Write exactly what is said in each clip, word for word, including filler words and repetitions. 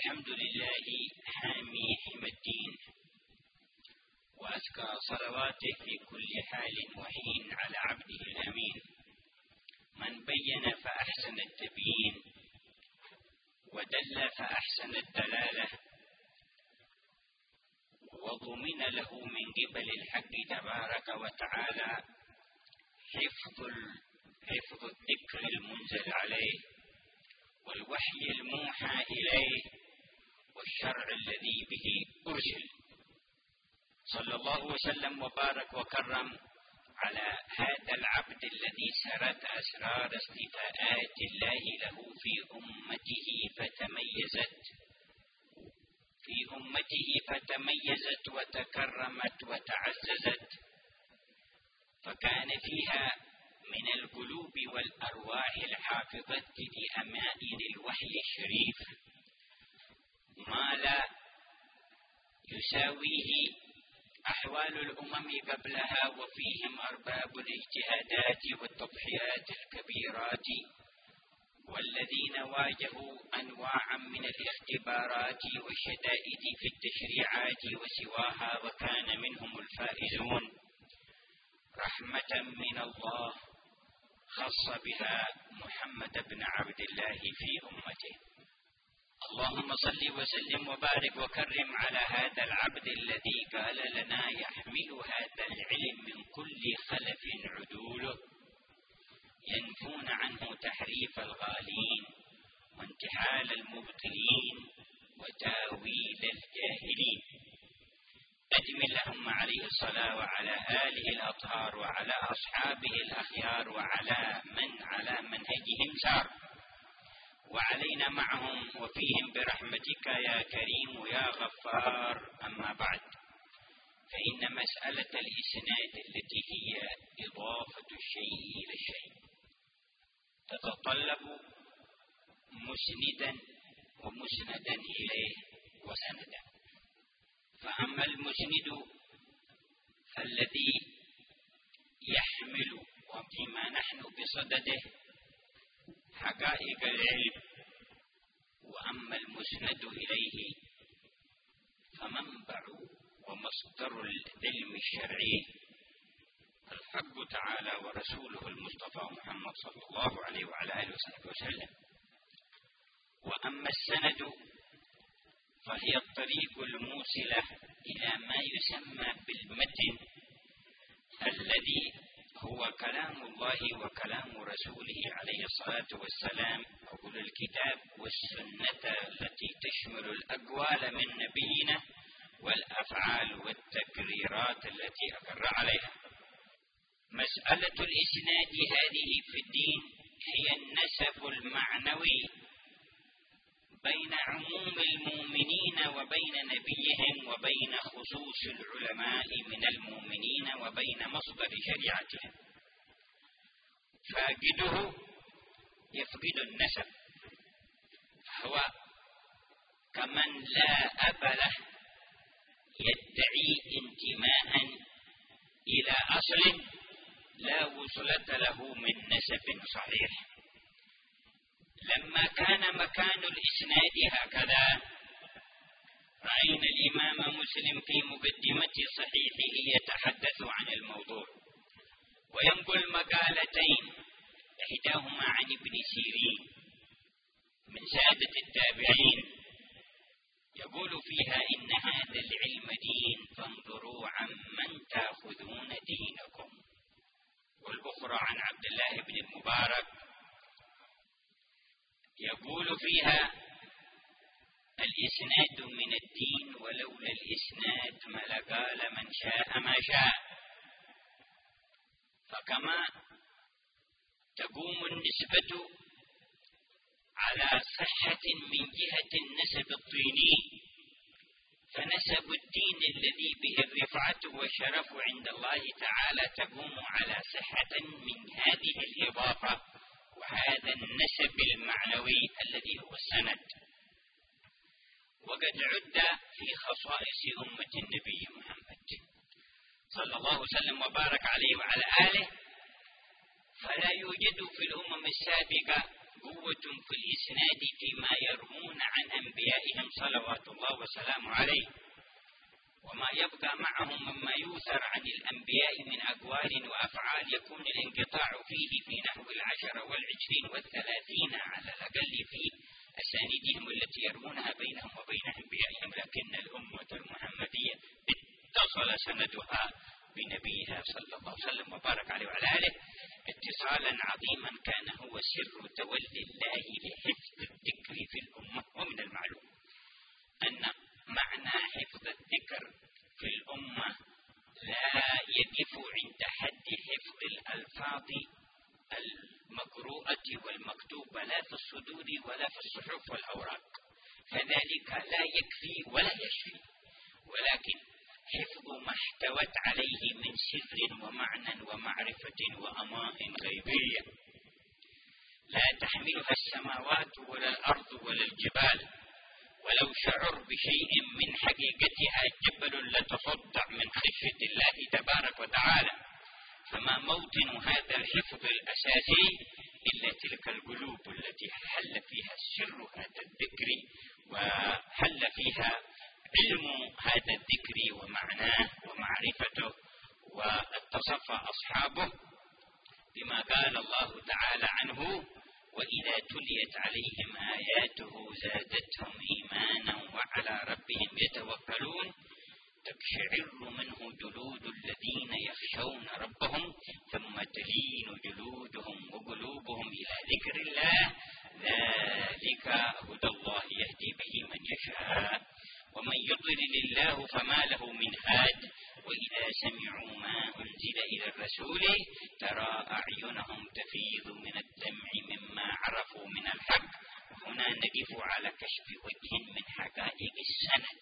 الحمد لله حامي حمى الدين، وأزكى صلواته في كل حال وحين على عبده الأمين، من بين فأحسن التبيين ودل فأحسن الدلالة، وضمن له من قبل الحق تبارك وتعالى حفظ حفظ الذكر المنزل عليه والوحي الموحى إليه والشرع الذي به أرسل، صلى الله وسلم وبارك وكرم على هذا العبد الذي سرت أسرار اصطفاءات الله له في أمته فتميزت في أمته فتميزت وتكرمت وتعززت، فكان فيها من القلوب والأرواح الحافظة لأمائن الوحي الشريف ما لا يساويه أحوال الأمم قبلها، وفيهم أرباب الاجتهادات والتضحيات الكبيرات، والذين واجهوا أنواعا من الاختبارات والشدائد في التشريعات وسواها، وكان منهم الفائزون رحمة من الله خص بها محمد بن عبد الله في أمته. اللهم صل وسلم وبارك وكرم على هذا العبد الذي قال لنا يحمل هذا العلم من كل خلف عدوله، ينفون عنه تحريف الغالين وانتحال المبطلين وتاويل الجاهلين. أدم اللهم عليه الصلاة وعلى آله الأطهار وعلى أصحابه الأخيار وعلى من على منهجهم سار، وعلينا معهم وفيهم برحمتك يا كريم يا غفار. أما بعد، فإن مسألة الإسناد التي هي إضافة الشيء إلى الشيء تتطلب مسندا ومسندا إليه وسندا. فأما المسند فالذي يحمل وفيما نحن بصدده حقائق العلم، وأما المسند إليه فمنبع ومصدر العلم الشرعي الحق تعالى ورسوله المصطفى محمد صلى الله عليه وعلى آله وصحبه وسلم. وأما السند فهي الطريق الموصلة إلى ما يسمى بالمتن الذي هو كلام الله وكلام رسوله عليه الصلاة والسلام، أقول الكتاب والسنة التي تشمل الأقوال من نبينا والأفعال والتقريرات التي أقر عليها. مسألة الإسناد هذه في الدين هي النسب المعنوي بين عموم المؤمنين وبين نبيهم، وبين خصوص العلماء من المؤمنين، وبين مصدر شريعتهم. فاقده يفقد النسب، هو كمن لا أب له يدعي انتماء إلى أصل لا وصلة له من نسب صحيح. لما كان مكان الإسناد هكذا، رأينا الإمام مسلم في مقدمة صحيحه يتحدث عن الموضوع وينقل مقالتين، إحداهما عن ابن سيرين من سادة التابعين يقول فيها إن هذا العلم دين فانظروا عمن تأخذون دينكم، والأخرى عن عبد الله بن المبارك يقول فيها الإسناد من الدين ولولا الإسناد ما لقال من شاء ما شاء. فكما تقوم النسبة على صحة من جهة النسب الطيني، فنسب الدين الذي به الرفعة والشرف عند الله تعالى تقوم على صحة من هذه الإضافة وهذا النسب المعنوي الذي هو السند. وقد عد في خصائص أمة النبي محمد صلى الله وسلم وبارك عليه وعلى آله، فلا يوجد في الأمم السابقة قوة في الإسناد فيما يروون عن أنبيائهم صلوات الله وسلامه عليه، وما يبقى معهم مما يوثر عن الأنبياء من أقوال وأفعال يكون الانقطاع فيه في نحو العشرة والعشرين والثلاثين على الأقل في أسانيدهم التي يروونها بينهم وبين أنبيائهم، لكن الأمة المحمدية اتصل سندها بنبيها صلى الله عليه وسلم وبارك عليه وعلى آله اتصالا عظيما كان هو سر تولي الله لحفظ الذكر في الأمة. ومن المعلوم أن معنى حفظ الذكر في الأمة لا يقف عند حد حفظ الألفاظ المقروءة والمكتوبة لا في الصدور ولا في الصحف والأوراق، فذلك لا يكفي ولا يشفي، ولكن حفظ ما احتوت عليه من سر ومعنى ومعرفة وأماء غيبية لا تحملها السماوات ولا الأرض ولا الجبال، ولو شعر بشيء من حقيقتها جبل لتصدع من خشية الله تبارك وتعالى. فما موطن هذا الحفظ الأساسي إلا تلك القلوب التي حل فيها سر هذا الذكر وحل فيها علم هذا الذكر ومعناه ومعرفته، واتصف أصحابه بما قال الله تعالى عنه: وإذا تليت عليهم آياته زادتهم إيمانا وعلى ربهم يتوكلون تقشعر منه جلود الذين يخشون ربهم ثم تلين جلودهم وقلوبهم إلى ذكر الله ذلك هدى الله يهدي به من يشاء ومن يضلل الله فما له من هاد وإذا سمعوا ما أنزل إلى الرسول ترى أعينهم تفيض من الدمع مما عرفوا من الحق. وهنا نقف على كشف وجه من حقائق السند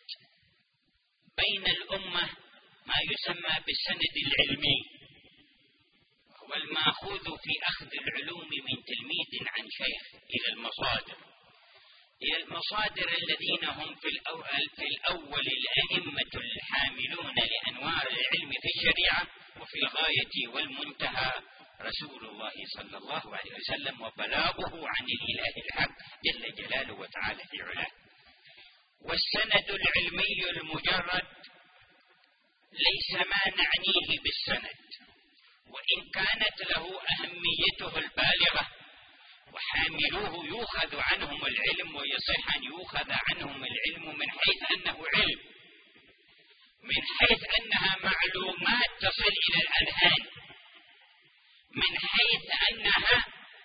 بين الأمة، ما يسمى بالسند العلمي، هو المأخوذ في أخذ العلوم من تلميذ عن شيخ إلى المصادر إلى المصادر الذين هم في الأول, في الأول الأئمة الحاملون لأنوار العلم في الشريعة، وفي الغاية والمنتهى رسول الله صلى الله عليه وسلم وبلاغه عن الإله الحق جل جلاله وتعالى في علاه. والسند العلمي المجرد ليس ما نعنيه بالسند، وإن كانت له أهميته البالغة وحاملوه يؤخذ عنهم العلم ويصح أن يؤخذ عنهم العلم من حيث أنه علم، من حيث أنها معلومات تصل إلى الأذهان، من حيث أنها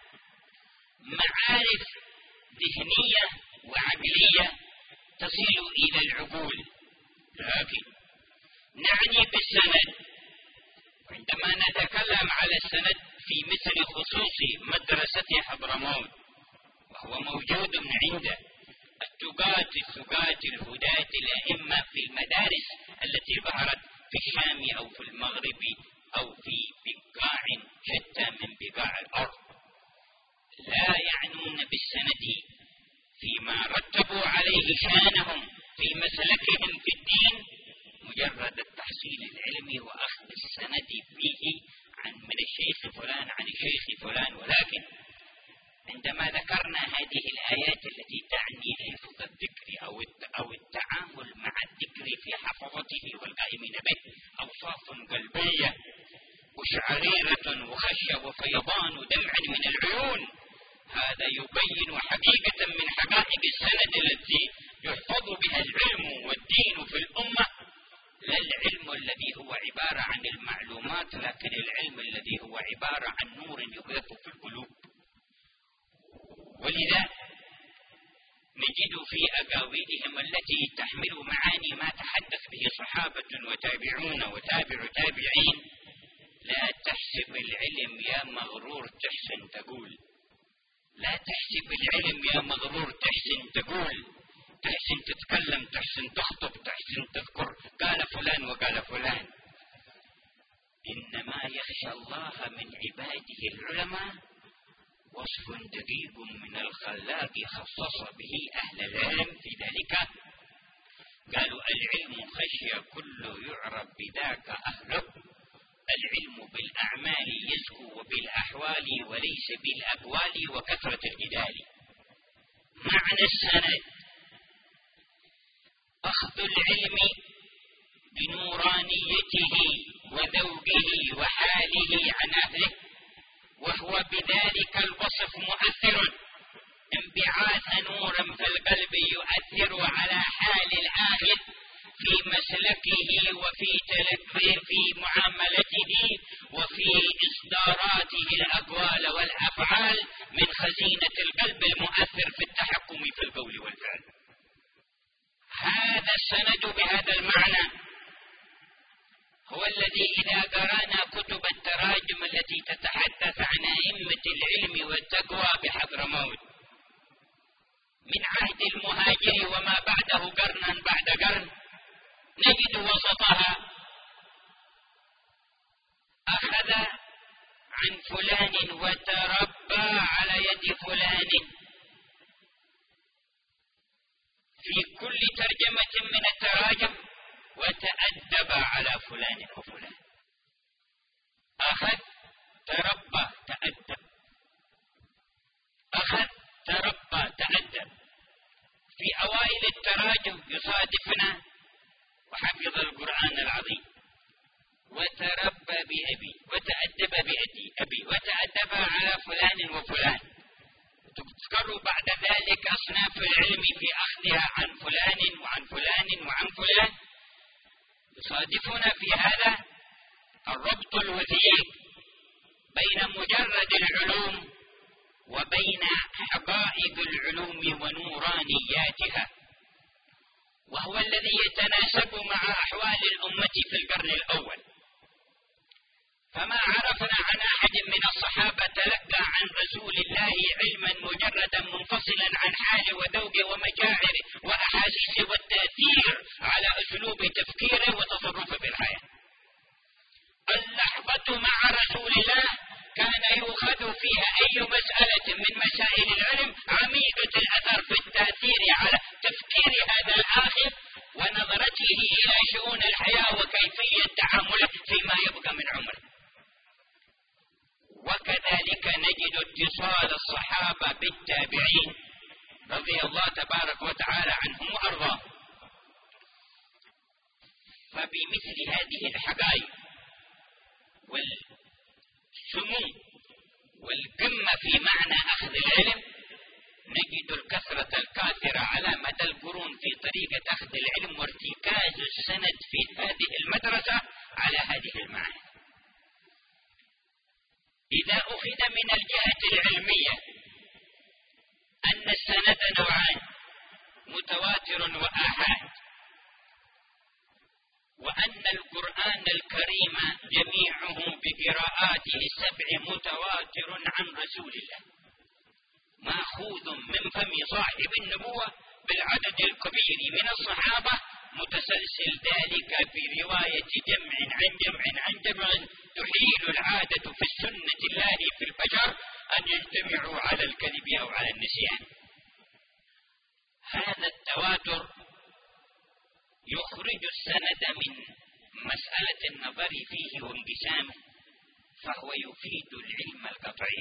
معارف ذهنية وعقلية تصل إلى العقول. لكن نعني بالسند، وعندما نتكلم على السند في مثل خصوص مدرسة حضرموت وهو موجود عند التقاة الثقات الهداة الأئمة في المدارس التي ظهرت في الشام أو في المغرب أو في بقاع شتى من بقاع الأرض، لا يعنون بالسند فيما رتبوا عليه شانهم في مسلكهم في الدين مجرد التحصيل العلمي وأخذ السند فيه عن من الشيخ فلان عن الشيخ فلان. ولكن عندما ذكرنا هذه الآيات التي تعني حفظ الذكر أو أو التعامل مع الذكر في حفظته والقائمين به أوصاف قلبية وشعريرة وخشية وفيضان دمع من العيون، هذا يبين حقيقة من حقائق السند التي يحفظ بها العلم والدين في الأمة، لا العلم الذي هو عبارة عن المعلومات، لكن العلم الذي هو عبارة عن نور يغيث في القلوب. ولذا نجد في أقاويلهم التي تحمل معاني ما تحدث به صحابة وتابعون وتابع تابعين: لا تحسب العلم يا مغرور تحسن تقول، لا تحسب العلم يا مغرور تحسن تقول، تحسن تتكلم، تحسن تخطب، تحسن تذكر قال فلان وقال فلان. إنما يخشى الله من عباده العلماء، وصف دقيق من الخلاق خصص به أهل العلم في ذلك. قالوا: العلم خشية كل يعرف بذاك أهله، العلم بالأعمال يزكو وبالأحوال وليس بالأقوال وكثرة الجدال. معنى السند: أخذ العلم بنورانيته وذوقه وحاله عن أهله، وهو بذلك الوصف مؤثر، انبعاث نور في القلب يؤثر على حال الآخذ في مسلكه وفي تلقيه في معاملته وفي إصداراته الأقوال والأفعال من خزينة القلب المؤثر في التحكم في القول والفعل. هذا السند بهذا المعنى هو الذي إذا قرأنا كتب التراجم التي تتحدث عن أئمة العلم والتقوى بحضرموت من عهد المهاجر وما بعده قرنا بعد قرن، نجد وسطها أخذ عن فلان وتربى على يد فلان، في كل ترجمة من التراجم وتأدب على فلان وفلان. أخذ تربى تأدب، أخذ تربى تأدب. في أوائل التراجم يصادفنا وحفظ القرآن العظيم وتربى بأبي وتأدب بأبي أبي وتأدب على فلان وفلان. تذكر بعد ذلك أصناف العلم في أخذها عن فلان وعن فلان وعن فلان. يصادفنا في هذا الربط الوثيق بين مجرد العلوم وبين حقائق العلوم ونورانياتها، وهو الذي يتناسب مع أحوال الأمة في القرن الأول. فما عرفنا عن أحد من الصحابة تلقى عن رسول الله علما مجردا منفصلا عن حال وذوق ومشاعر وأحاسيس والتأثير على أسلوب تفكيره وتصرفه في الحياة. اللحظة مع رسول الله كان يؤخذ فيها أي مسألة من مسائل العلم عميقة الأثر في التأثير على تفكير هذا الآخر ونظرته إلى شؤون الحياة وكيفية تعامله فيما يبقى من عمره. وكذلك نجد اتصال الصحابة بالتابعين رضي الله تبارك وتعالى عنهم وأرضاهم. فبمثل هذه الحقائق والسمو والقمة في معنى أخذ العلم نجد الكثرة الكاثرة على مدى القرون في طريقة أخذ العلم وارتكاز السند في هذه المدرسة على هذه المعاني. إذا أخذ من الجهة العلمية أن السند نوعان: متواتر وآحاد، وأن القرآن الكريم جميعه بقراءاته السبع متواتر عن رسول الله، مأخوذ من فم صاحب النبوة بالعدد الكبير من الصحابة، متسلسل ذلك برواية جمع عن جمع عن جمع تحيل العادة في السنة الله في البشر أن يجتمعوا على الكذب أو على النسيان. هذا التواتر يخرج السند من مسألة النظر فيه وانقسامه، فهو يفيد العلم القطعي.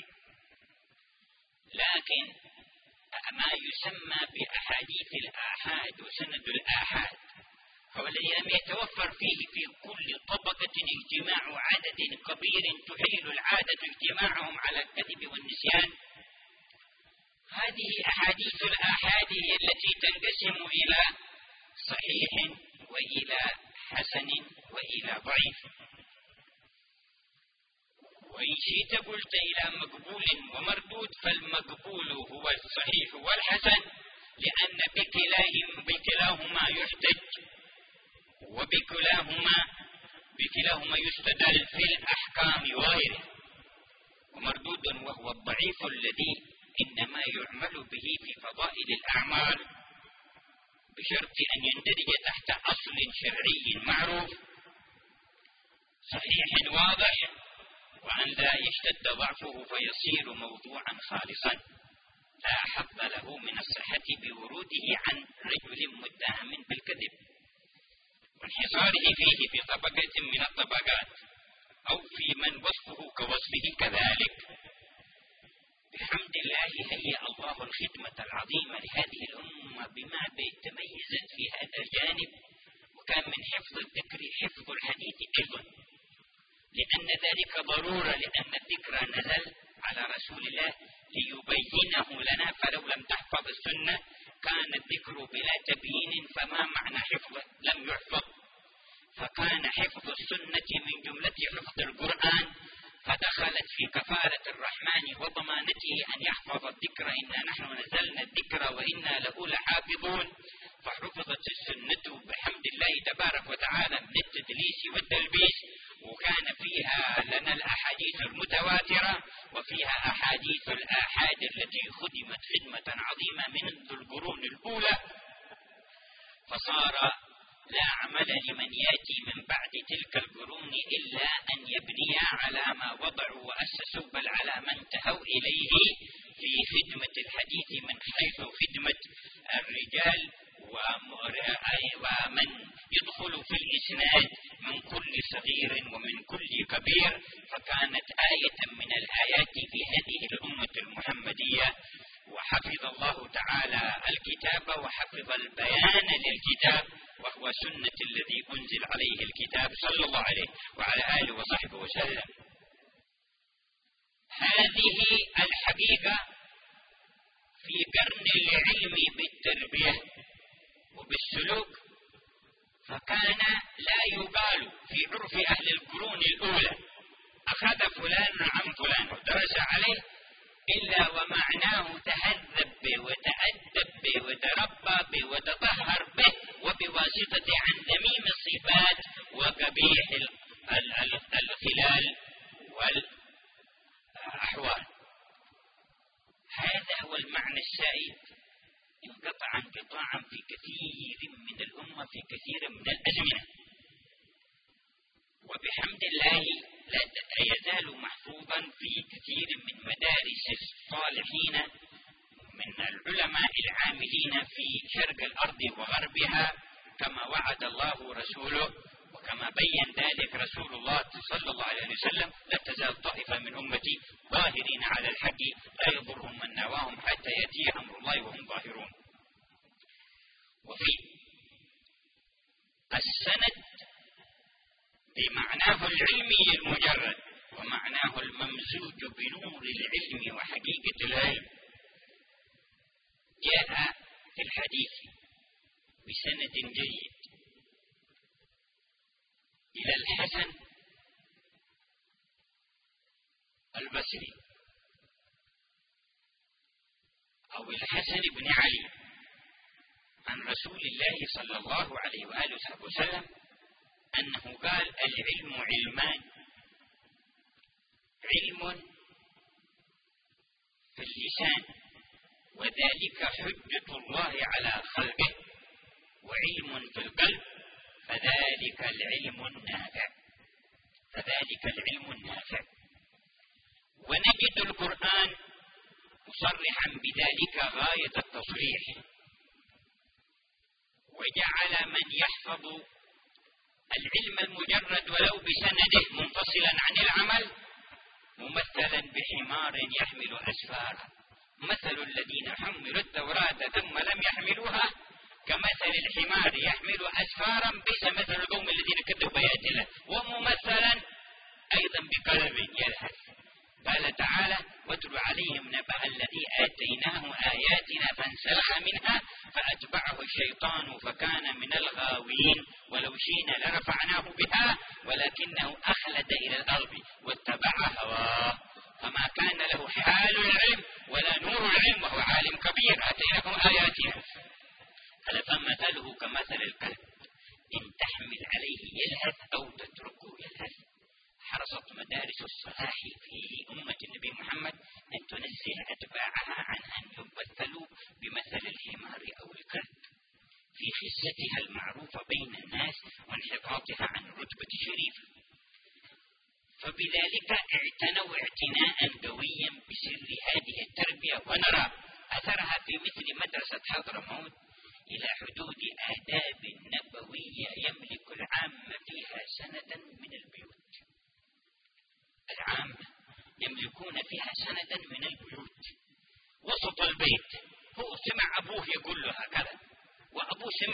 لكن ما يسمى بأحاديث الآحاد وسند الآحاد هو الذي لم يتوفر فيه في كل طبقة اجتماع عدد كبير تحيل العادة اجتماعهم على الكذب والنسيان. هذه أحاديث الآحاد هي التي تنقسم إلى صحيح وإلى حسن وإلى ضعيف، وإن شئت قلت إلى مقبول ومردود، فالمقبول هو الصحيح والحسن لأن بكلاهما يحتج وبكلاهما بكلاهما يستدل في الأحكام وغيره، ومردود وهو الضعيف الذي إنما يعمل به في فضائل الأعمال بشرط أن يندرج تحت أصل شرعي معروف صحيح واضح، وأن لا يشتد ضعفه فيصير موضوعا خالصا لا حظ له من الصحة بوروده عن رجل متهم بالكذب وانحصاره فيه في طبقة من الطبقات أو في من وصفه كوصفه كذلك. بحمد الله هيأ الله الخدمة العظيمة لهذه الأمة بما تميزت في هذا الجانب، وكان من حفظ الذكر حفظ الحديث أيضا، لأن ذلك ضرورة، لأن الذكر نزل على رسول الله ليبينه لنا، فلو لم تحفظ السنة كان الذكر بلا تبيين، فما معنى حفظه؟ لم يحفظ. فكان حفظ السنة من جملة حفظ القرآن، فدخلت في كفالة الرحمن وضمانته أن يحفظ الذكر، إنا نحن نزلنا الذكر وإنا له لحافظون. فحفظت السنة بحمد الله تبارك وتعالى من التدليس والتلبيس، وكان فيها لنا الأحاديث المتواترة، وفيها أحاديث الآحاد التي خدمت خدمة عظيمة منذ القرون الأولى. فصار لا عمل لمن يأتي من بعد تلك القرون إلا أن يبني على ما وضعوا وأسسوا، بل على ما انتهوا إليه في خدمة الحديث، من حيث خدمة الرجال ومن يدخل في الإسناد من كل صغير ومن كل كبير. فكانت آية من الآيات في هذه الأمة المحمدية. وحفظ الله تعالى الكتاب وحفظ البيان للكتاب، وهو سنة الذي أنزل عليه الكتاب صلى الله عليه وعلى آله وصحبه وسلم. هذه الحقيقة في قرن العلم بالتربية وبالسلوك، فكان لا يقال في عرف أهل القرون الأولى أخذ فلان عن فلان ودرس عليه إلا ومعناه تهذب به وتأدب به وتربى به وتطهر به، وبواسطة عن ذميم الصفات وقبيح الخلال والأحوال. هذا هو المعنى السائد، انقطع انقطاعا في كثير من الأمة في كثير من الأزمنة، وبحمد الله لا يزال محفوظا في كثير من مدارس الصالحين من العلماء العاملين في شرق الأرض وغربها، كما وعد الله رسوله وكما بين ذلك رسول الله صلى الله عليه وسلم: لا تزال طائفة من أمتي ظاهرين على الحق لا يضرهم من نواهم حتى يأتي أمر الله وهم ظاهرون. وفي السند بمعناه العلمي المجرد ومعناه الممزوج بنور العلم وحقيقة العلم، جاء في الحديث بسند جيد إلى الحسن البصري أو الحسن بن علي عن رسول الله صلى الله عليه وآله وسلم أنه قال: العلم علمان، علم في اللسان وذلك حجة الله على خلقه، وعلم في القلب فذلك العلم النافع، فذلك العلم النافع. ونجد القرآن مصرحا بذلك غاية التصريح، وجعل من يحفظ العلم المجرد ولو بسنده منفصلا عن العمل ممثلا بحمار يحمل أسفارا، مثل الذين حملوا التوراة ثم لم يحملوها كمثل الحمار يحمل أسفارا، بئس مثل القوم الذين كذبوا بآيات الله. وممثلا أيضا بقلب يلهث. قال تعالى: واتل عليهم نبأ الذي آتيناه آياتنا فانسلخ منها فأتبعه الشيطان فكان من الغاوين، ولو شئنا لرفعناه بها ولكنه أخلد إلى الأرض واتبع هواه فما كان له حال العلم ولا نور العلم وهو عالم كبير، آتيناه آياتنا. قال: فمثله كمثل الكلب إن تحمل عليه يلهث أو تتركه يلهث. حرصت مدارس الصلاح في أمة النبي محمد أن تنزه أتباعها عن أن يمثلوا بمثل الحمار أو الكلب في خزتها المعروفة بين الناس وانحطاطها عن رتبة شريفة. فبذلك اعتنوا اعتناء قويا بسر هذه التربية، ونرى أثرها في مثل مدرسة حضرموت إلى حدود آداب نبوية يملك العام فيها سندا من البيوت.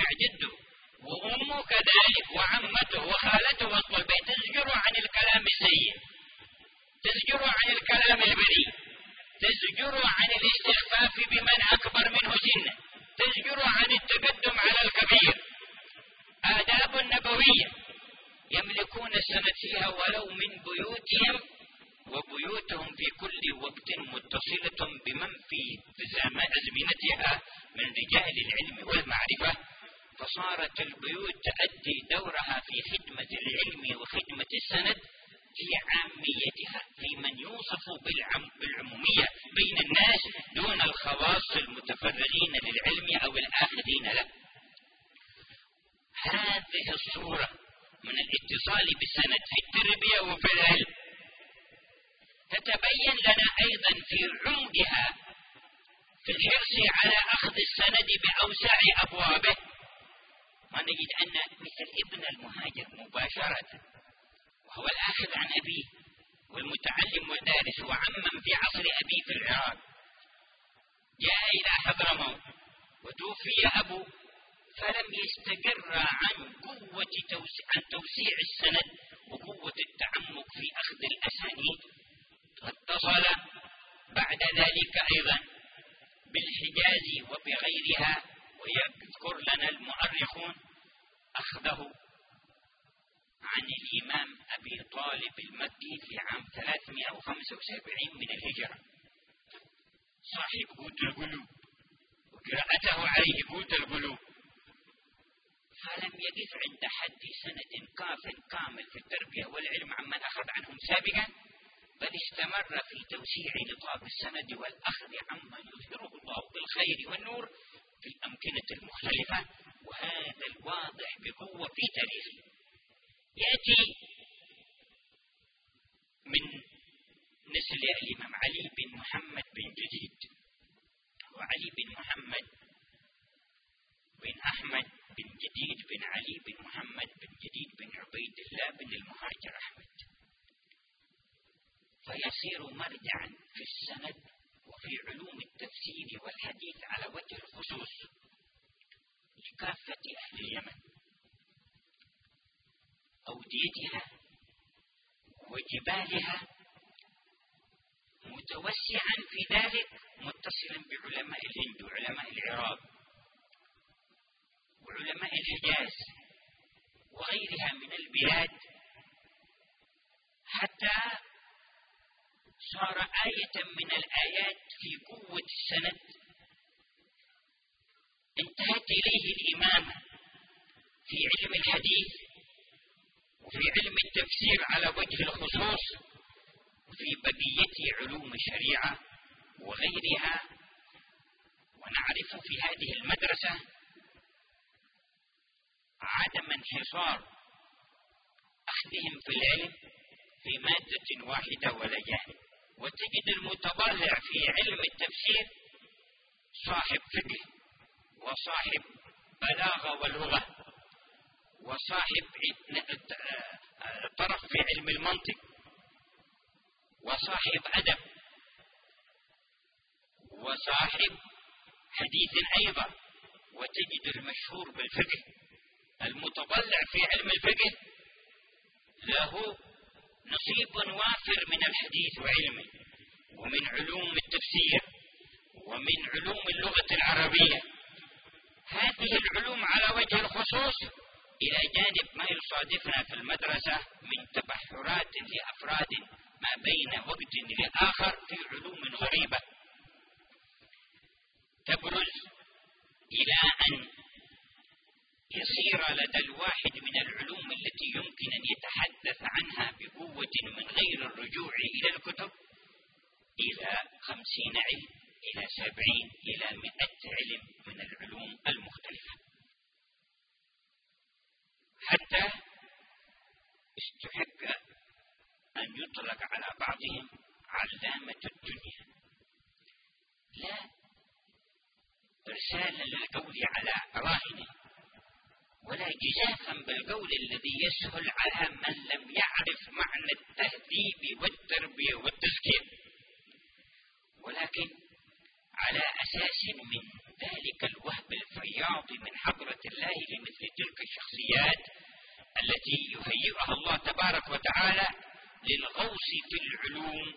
جده وأمه كذلك وعمته وخالته وسط البيت تزجروا عن الكلام السيء، تزجروا عن الكلام البذيء، تزجروا عن الاستخفاف بمن أكبر منه سنا، تزجروا عن التقدم على الكبير. آداب نبوية يملكون السند فيها ولو من بيوتهم، وبيوتهم في كل وقت متصلة بمن في أزمنتها من رجال العلم والمعرفة، فصارت البيوت تؤدي دورها في خدمة العلم وخدمة السند في عاميتها، في من يوصف بالعم بالعمومية بين الناس دون الخواص المتفرغين للعلم أو الآخذين له. هذه الصورة من الاتصال بالسند في التربية وفي العلم تتبين لنا أيضا في عمقها في الحرص على أخذ السند بأوسع أبوابه، ونجد أن مثل ابن المهاجر مباشرة وهو الآخذ عن أبيه والمتعلم والدارس وعمم في عصر أبيه في العراق، جاء إلى حضرموت وتوفي أبوه، فلم يستقر عن قوة توسيع, عن توسيع السند وقوة التعمق في أخذ الأسانيد، واتصل بعد ذلك أيضا بالحجاز وبغيرها. ويذكر لنا المؤرخون أخذه عن الإمام أبي طالب المكي في عام ثلاثمائة وخمسة وسبعين من الهجرة، صاحب قوت القلوب وقراءته عليه قوت القلوب، فلم يقف عند حد سند كاف كامل في التربية والعلم عمن أخذ عنهم سابقا، بل استمر في توسيع نطاق السند والأخذ عمن يظهره الله بالخير والنور في الأمكنة المختلفة، وهذا الواضح بقوة في تاريخه. يأتي من نسل الإمام علي بن محمد بن جديد، وعلي بن محمد بن أحمد بن جديد بن علي بن محمد بن جديد بن عبيد الله بن المهاجر أحمد، فيصير مرجعا في السند وفي علوم التفسير والحديث على وجه الخصوص لكافة أهل اليمن، أوديتها وجبالها، متوسعا في ذلك متصلا بعلماء الهند وعلماء العراق وعلماء الحجاز وغيرها من البلاد، حتى صار آية من الآيات في قوة السند انتهت إليه الإمامة في علم الحديث وفي علم التفسير على وجه الخصوص وفي بقية علوم الشريعة وغيرها. ونعرف في هذه المدرسة عدم انحصار أخذهم في العلم في مادة واحدة ولا جانب، وتجد المتطلع في علم التفسير صاحب فقه وصاحب بلاغة ولغة وصاحب طرف في علم المنطق وصاحب أدب وصاحب حديث أيضا، وتجد المشهور بالفقه المتطلع في علم الفقه له نصيب وافر من الحديث وعلمه ومن علوم التفسير ومن علوم اللغة العربية. هذه العلوم على وجه الخصوص إلى جانب ما يصادفنا في المدرسة من تبحرات لأفراد ما بين وقت لآخر في علوم غريبة تبرز إلى أن يصير لدى الواحد من العلوم التي يمكن أن يتحدث عنها بقوة من غير الرجوع إلى الكتب إلى خمسين علم إلى سبعين إلى مئة علم من العلوم المختلفة، حتى استحق أن يطلق على بعضهم علامة الدنيا، لا إرسالا للقول على راهنه ولا جزافا بالقول الذي يسهل على من لم يعرف معنى التهذيب والتربية والتزكية، ولكن على أساس من ذلك الوهب الفياض من حضرة الله لمثل تلك الشخصيات التي يهيئها الله تبارك وتعالى للغوص في العلوم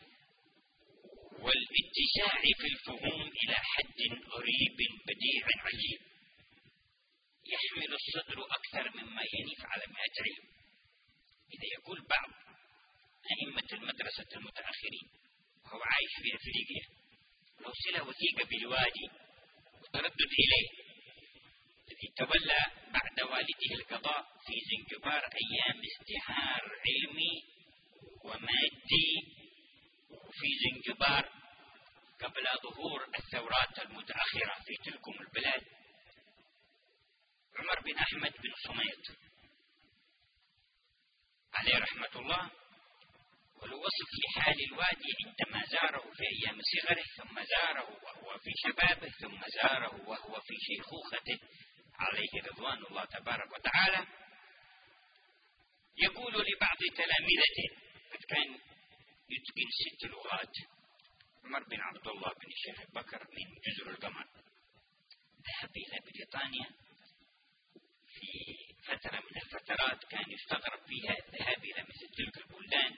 والاتساع في الفهوم إلى حد غريب بديع عجيب، يحمل الصدر أكثر مما ينيف على مئة علم. إذا يقول بعض أئمة المدرسة المتأخرين وهو عايش في أفريقيا له صلة وثيقة بالوادي وتردد إليه، الذي تولى بعد والده القضاء في زنجبار أيام ازدهار علمي ومادي في زنجبار قبل ظهور الثورات المتأخرة في تلكم البلاد، عمر بن أحمد بن صميت عليه رحمة الله، والوصف لحال الوادي عندما زاره في أيام صغره، ثم زاره وهو في شبابه، ثم زاره وهو في شيخوخته عليه رضوان الله تبارك وتعالى. يقول لبعض تلامذته قد كان يتقن ست لغات، عمر بن عبد الله بن الشيخ بكر من جزر القمر، ذهب إلى بريطانيا في فترة من الفترات كان يستغرب فيها الذهاب إلى مثل تلك البلدان،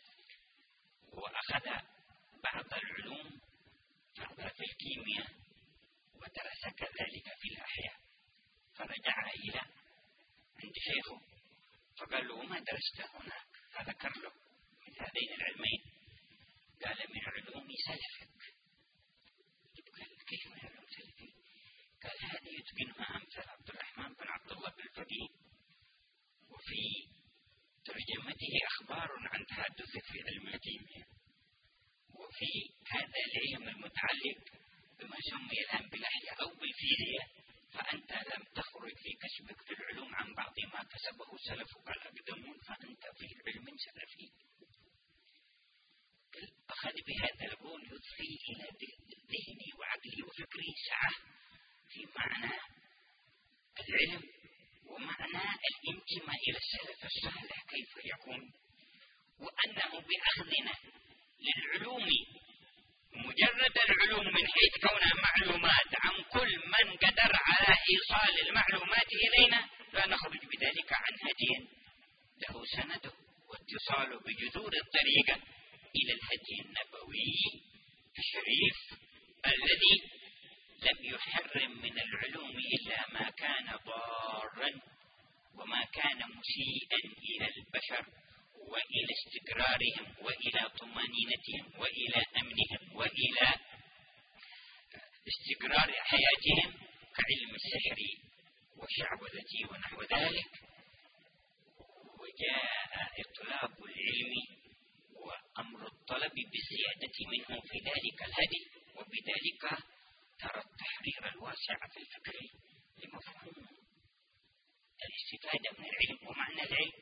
وأخذ بعض العلوم فرضها في الكيمياء ودرس كذلك في الأحياء، فرجع إلى عند شيخه فقال له: وما درست هناك؟ فذكر له من هذين العلمين، قال: من علوم سلفك. قال: كيف من علوم سلفي؟ قال: هذه يتقنها أمثال عبد الرحمن بن عبد الله بن الفقيه، وفي ترجمته أخبار عن تحدث في علم الكيمياء، وفي هذا العلم المتعلق بما سمي الآن بالأحياء أو بالفيزياء، فأنت لم تخرج في كسبك في العلوم عن بعض ما كسبه سلفك الأقدمون، فأنت في علم سلفي. أخذ بهذا القول يضفي إلى ذهني وعقلي وفكري سعة في معنى العلم ومعنى الانتماء إلى السلف الصالح كيف يكون، وأنه بأخذنا للعلوم مجرد العلوم من حيث كونها معلومات عن كل من قدر على إيصال المعلومات إلينا، لا نخرج بذلك عن هدي له سنده واتصاله بجذور الطريقة إلى الهدي النبوي الشريف الذي لم يحرم من العلوم إلا ما كان ضارا وما كان مسيئا إلى البشر وإلى استقرارهم وإلى طمأنينتهم وإلى أمنهم وإلى استقرار حياتهم كعلم السحر والشعوذة ونحو ذلك. وجاء إطلاق العلم وأمر الطلب بالزيادة منه في ذلك الهدي، وبذلك ترى التحرير الواسع في الفكر لمفهوم الاستفادة من العلم ومعنى العلم،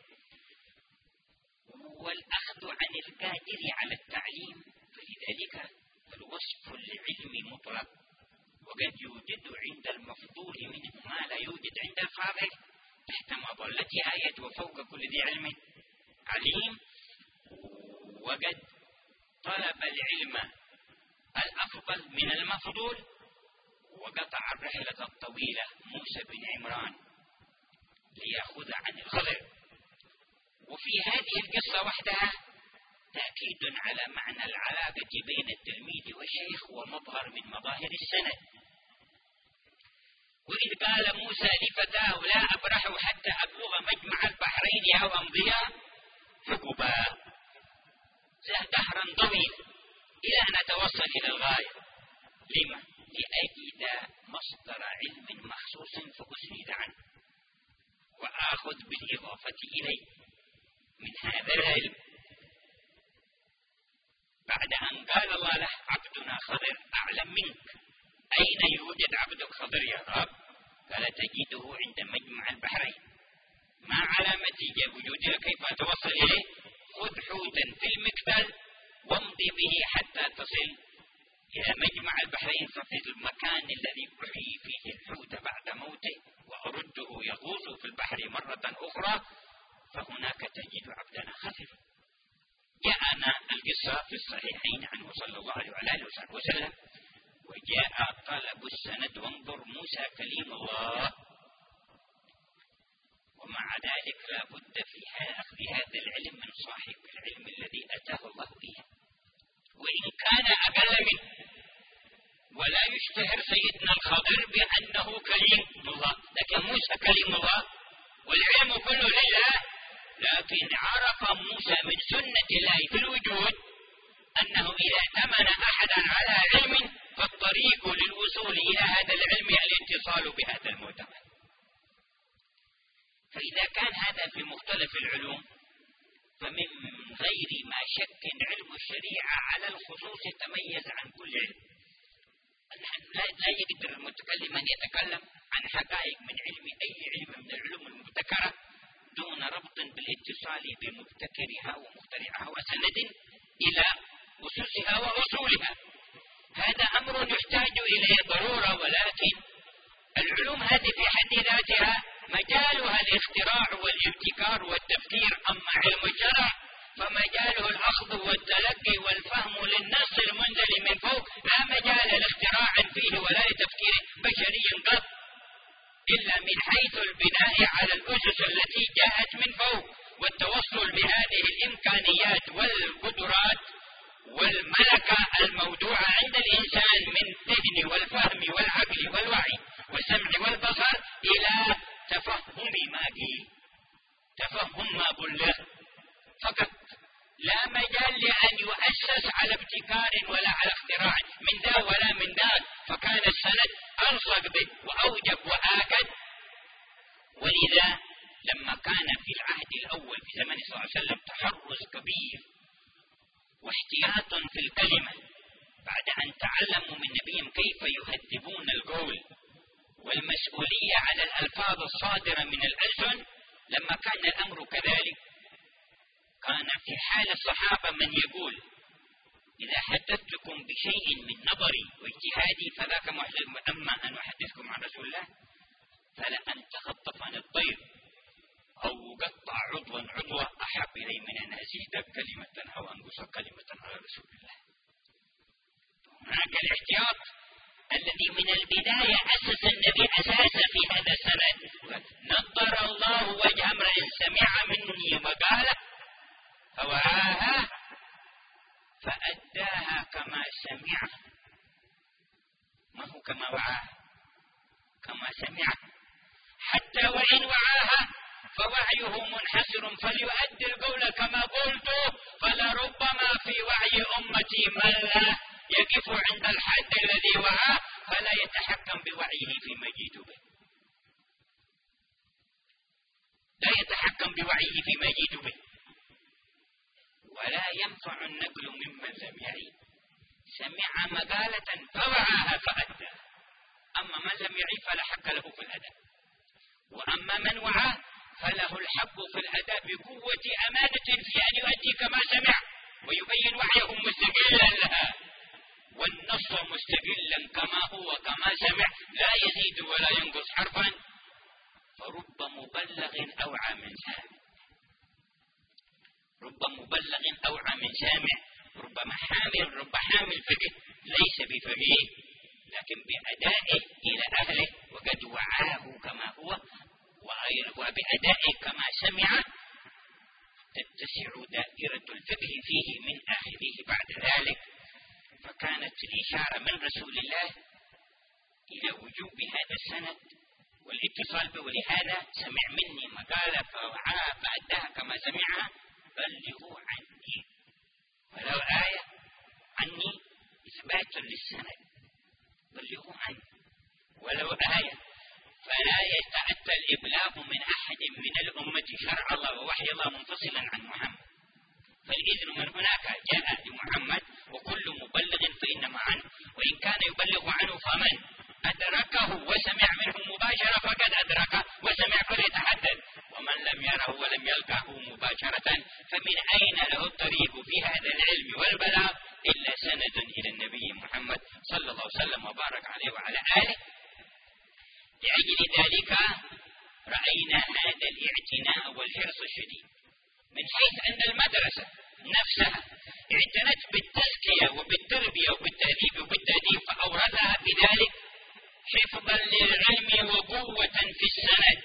والأخذ عن القادر على التعليم. فلذلك الوصف للعلم مطلق، وقد يوجد عند المفضول منه ما لا يوجد عند الفاضل، تحت مظلتها يد وفوق كل ذي علم عليم. وقد طلب العلم الأفضل من المفضول وقطع الرحلة الطويلة موسى بن عمران ليأخذ عن الخضر. وفي هذه القصة وحدها تأكيد على معنى العلاقة بين التلميذ والشيخ ومظهر من مظاهر السند. وإذ قال موسى لفتاه: لا أبرح حتى أبلغ مجمع البحرين أو أمضي حقبا، دهرا طويلا إلى أن أتوصل إلى الغاية. لما؟ لأجد مصدر علم مخصوص فأسند عنه وآخذ بالإضافة إليه من هذا العلم. بعد أن قال الله له: عبدنا خضر أعلم منك، أين يوجد عبدك خضر يا رب؟ قال: تجده عند مجمع البحرين. ما علامة وجودها؟ كيف أتوصل إليه؟ خذ حوتا في المكتل وامضي به حتى تصل إلى مجمع البحرين، ففي المكان الذي أحيي فيه الحوت بعد موته وأرده يغوص في البحر مرة أخرى، فهناك تجد عبدنا خضر. جاءنا القصة في الصحيحين عنه صلى الله عليه وآله وسلم، وجاء طلب السند وانظر موسى كليم الله، ومع ذلك لا بد في أخذ هذا العلم من صاحب العلم الذي أتاه الله به، وإن كان أقل منه. ولا يشتهر سيدنا الخضر بأنه كليم الله، لكن موسى كليم الله والعلم كله لله. لكن عرف موسى من سنة الله في الوجود أنه إذا ائتمن أحدا على علم فالطريق للوصول إلى هذا العلم الاتصال بهذا المؤتمن. فإذا كان هذا في مختلف العلوم، فمن غير ما شك علم الشريعة على الخصوص تميز عن كل علم. لا يقدر المتكلم أن يتكلم عن حقائق من علم أي علم من العلوم المبتكرة دون ربط بالاتصال بمبتكرها ومخترعها وسند إلى أسسها وأصولها. هذا أمر يحتاج إليه ضرورة، ولكن العلوم هذه في حد ذاتها مجالها الاختراع والابتكار والتفكير. أما علم الشرع فمجاله الأخذ والتلقي والفهم للنص المنزل من فوق، لا مجال لاختراع فيه ولا لتفكير بشري قط، إلا من حيث البناء على الأسس التي جاءت من فوق والتوصل بهذه الإمكانيات والقدرات والملكة الموضوعة عند الإنسان من الذهن والفهم والعقل والوعي والسمع والبصر إلى تفهم ما قيل، تفهم ما بلغ فقط. لا مجال لأن يؤسس على ابتكار ولا على اختراع من ذا ولا من ذاك، فكان السند ألصق به وأوجب وآكد. ولذا لما كان في العهد الأول في زمن صلى الله عليه وسلم تحرز كبير واحتياط في الكلمة بعد أن تعلموا من نبيهم كيف يهذبون القول والمسؤولية على الألفاظ الصادرة من الألسن، لما كان الأمر كذلك كان في حال الصحابة من يقول إذا حدثتكم بشيء من نظري واجتهادي فذاك محدث، أما أن أحدثكم عن رسول الله فلأن تخطفني الطير أو قطع عضوا عضوا أحب إلي من أن أزيد كلمة أو أنقص كلمة على رسول الله. هناك الاحتياط الذي من البداية أسس النبي أساسا في هذا السند. نضر الله وجه امرئ سمع مني مقالة فوعاها فأداها كما سمع، ما هو كما وعاها، كما سمع. حتى وإن وعاها فوعيه منحسر فليؤدي القول كما قلت، فلربما في وعي أمتي من لا يقف عند الحد الذي وعاه فلا يتحكم بوعيه فيما جئت به، لا يتحكم بوعيه فيما جئت به. ولا ينفع النقل ممن لم يعي، سمع مقالة فوعاها فأدى. أما من لم يعي فلا حق له في الأداء، وأما من وعى فله الحق في الأداء بقوة أمانة في أن يؤدي كما سمع ويبين وعيه مستقلا لها، والنص مستقلا كما هو كما سمع لا يزيد ولا ينقص حرفا. فرب مبلغ أوعى من سامع، رب مبلغ أوعى من سامع. ربما حامل رب حامل فقه ليس بفقيه لكن بأدائه إلى أهله وقد وعاه كما هو وبأدائه كما سمع تتسع دائرة الفقه فيه من آخره بعد ذلك. فكانت الإشارة من رسول الله إلى وجوب هذا السند والاتصال به، ولهذا سمع مني مقالة فوعاها فأداها كما سمعها بلغوا عني، ولو آية عني إثبات للسند بلغوا عني، ولو آية فلا يتأتى الإبلاغ من أحد من الأمة شرع الله ووحي الله منفصلا عن محمد، فالإذن من هناك جاء لمحمد وكل مبلغ فإنما عنه، وإن كان يبلغ عنه فمن أدركه وسمع منه مباشرة فقد أدركه وسمع فليتحدث، ومن لم يره ولم يلقاه مباشرة فمن أين له الطريق في هذا العلم والبلاغ إلا سند إلى النبي محمد صلى الله عليه وسلم وبارك عليه وعلى آله. لأجل ذلك رأينا هذا الاعتناء والحرص الشديد، من حيث أن المدرسة نفسها اعتنت بالتزكية وبالتربية وبالتأديب وبالتأديب فأورثها بذلك حفظا للعلم وقوة في السند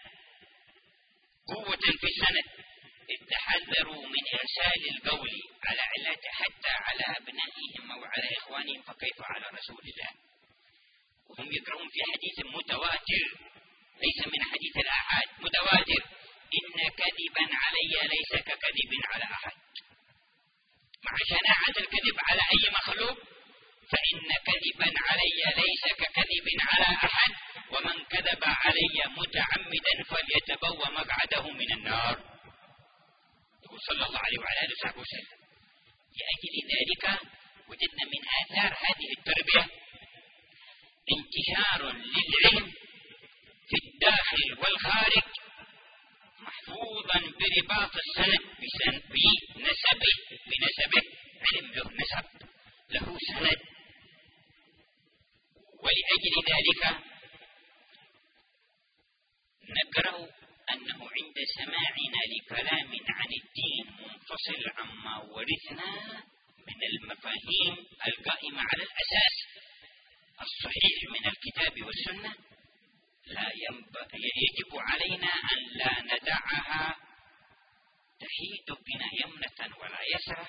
قوة في السند. إذ تحذروا من إرسال القول على علته حتى على أبنائهم وعلى إخوانهم فكيف على رسول الله، وهم يقرؤون في حديث متواتر ليس من حديث الآحاد متواتر: إن كذبا علي ليس ككذب على أحد. مع شناعة الكذب على أي مخلوق، فإن كذبا علي ليس ككذب على أحد، ومن كذب علي متعمدا فليتبوأ مقعده من النار. يقول صلى الله عليه وعلى آله وصحبه وسلم. لأجل ذلك وجدنا من آثار هذه التربية انتشار للعلم في الداخل والخارج محفوظا برباط السند بنسبه بنسبه علم له نسب له سند. ولأجل ذلك نقرأ أنه عند سماعنا لكلام عن الدين منفصل عما ورثنا من المفاهيم القائمة على الأساس الصحيح من الكتاب والسنة، لا يجب علينا أن لا ندعها تحيد بنا يمنة ولا يسرة.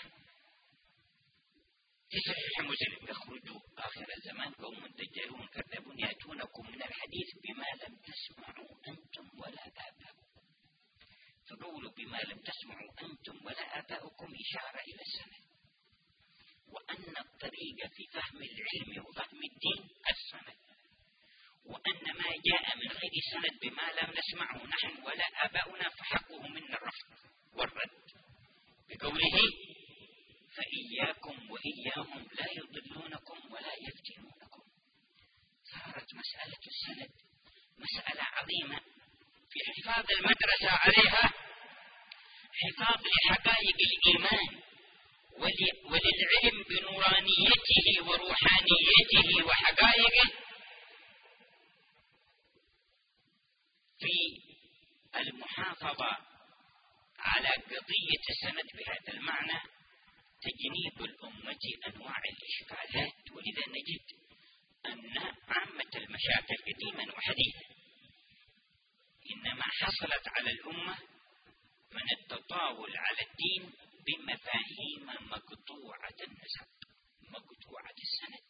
في صحيح مسلم: يخرج آخر الزمان قوم دجالون كذابون يأتونكم من الحديث بما لم تسمعوا أنتم ولا آباؤكم. فقولوا بما لم تسمعوا أنتم ولا آباؤكم إشارة إلى السند، وأن الطريق في فهم العلم وفهم الدين السند، وأن ما جاء من غير السند بما لم نسمعه نحن ولا آباؤنا فحقه منا الرفض والرد، بقوله: فإياكم وإياهم لا يضلونكم ولا يفتنونكم. صارت مسألة السند مسألة عظيمة في حفاظ المدرسة عليها، حفاظ لحقائق الإيمان وللعلم بنورانيته وروحانيته وحقائقه. في المحافظة على قضية السند بهذا المعنى تجنيب الأمة أنواع الإشكالات، ولذا نجد أن عامة المشاكل قديما وحديثا إنما حصلت على الأمة من التطاول على الدين بمفاهيم مقطوعة النسب مقطوعة السند.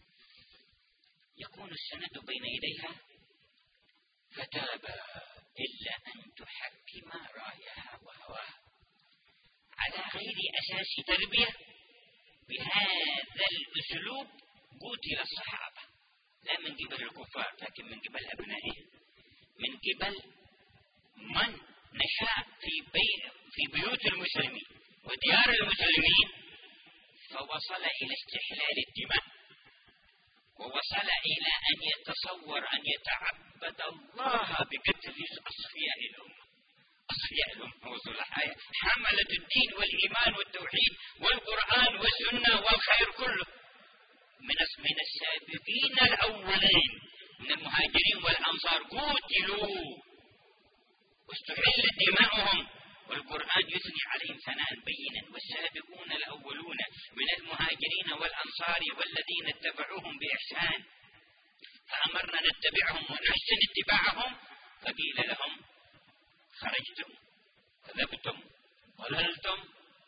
يكون السند بين يديها فتابى إلا أن تحكم رأيها وهواها على غير أساس تربية. بهذا الأسلوب قتل الصحابة، لا من قبل الكفار لكن من قبل أبنائهم، من قبل من نشأ في, بي في بيوت المسلمين وديار المسلمين، فوصل إلى استحلال الدماء، ووصل إلى أن يتصور أن يتعبد الله بقتل أصفياء الأمة. أصفياء الأمة وصل حياة حملة الدين والإيمان والتوحيد والقرآن والسنة والخير كله من من السابقين الأولين من المهاجرين والأنصار قتلوا واستحلت دماؤهم، والقرآن يثني عليهم ثناء بينا: والسابقون الأولون من المهاجرين والأنصار والذين اتبعوهم بإحسان. فأمرنا نتبعهم ونحسن اتباعهم، فقيل لهم: خرجتم، كذبتم، ضللتم،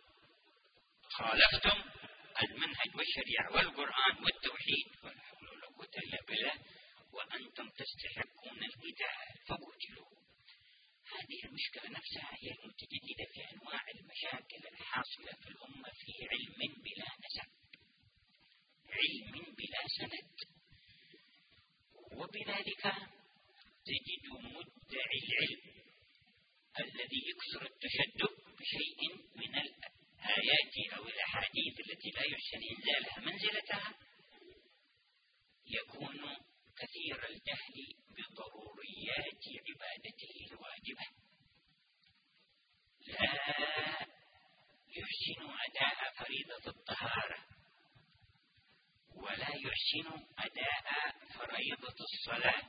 خالفتم المنهج والشريعة والقرآن والتوحيد، ولا حول ولا قوة إلا بالله، وأنتم تستحقون القتال فقتلوا. هذه المشكلة نفسها هي المتجددة في أنواع المشاكل الحاصلة في الأمة في علم بلا نسب، علم بلا سند. وبذلك تجد مدعي العلم الذي يكثر التشدد بشيء من الآيات أو الأحاديث التي لا يحسن إنزالها منزلتها يكون كثير الجهل بضروريات عبادته الواجبة، لا يحسن أداء فريضة الطهارة، ولا يحسن أداء فريضة الصلاة،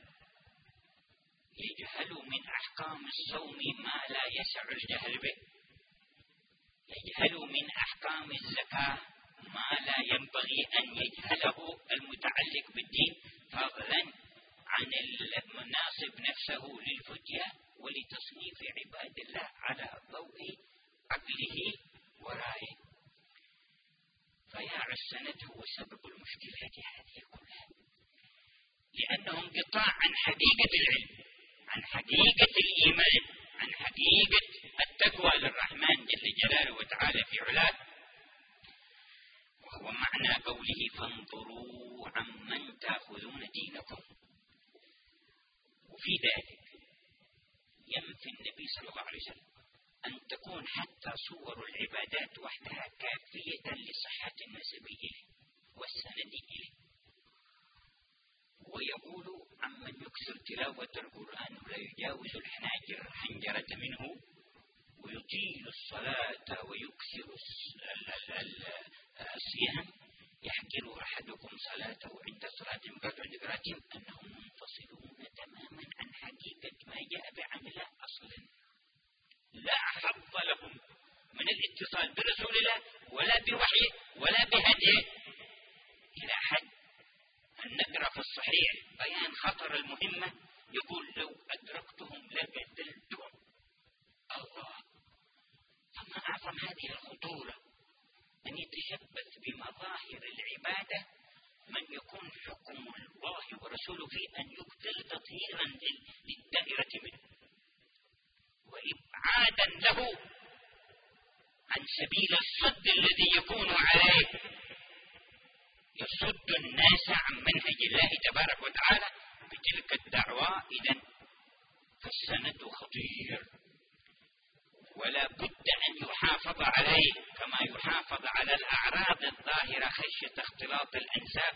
يجهل من أحكام الصوم ما لا يسع الجهل به، يجهل من أحكام الزكاة ما لا ينبغي أن يجهله المتعلق بالدين، فضلا عن المناصب نفسه للفتية ولتصنيف عباد الله على ضوء عقله ورأيه. فيا السند هو سبب المشكلات هذه كلها، لأنه انقطاع عن حقيقة العلم، عن حقيقة الإيمان، عن حقيقة التقوى للرحمن جل جلاله وتعالى في علاه. وهو معنى قوله فانظروا عمن تأخذون دينكم. وفي ذلك ينفي النبي صلى الله عليه وسلم أن تكون حتى صور العبادات وحدها كافية لصحة النسب إليه والسند إليه. ويقول عمن يكثر تلاوة القرآن لا يجاوز الحناجر حنجرة منه ويطيل الصلاة ويكثر الصيام يحقر أحدكم صلاته عند صلاة بعد عند قراءتهم أنهم منفصلون تماما عن حقيقة ما جاء بعمله أصلا، لا حظ لهم من الاتصال برسول الله ولا بوحيه ولا بهديه، إلى حد أن نقرأ في الصحيح بيان خطر المهمة يقول لو أدركتهم لقتلتهم. الله، فما أعظم هذه الخطورة أن يتشبث بمظاهر العبادة من يكون حكم الله ورسوله فيه أن يقتل تطهيرا للدائرة منه وإبعادا له عن سبيل الصد الذي يكون عليه، يصد الناس عن منهج الله تبارك وتعالى بتلك الدعوة. إذن فالسند خطير ولا بد أن يحافظ عليه كما يحافظ على الأعراض الظاهرة خشية اختلاط الأنساب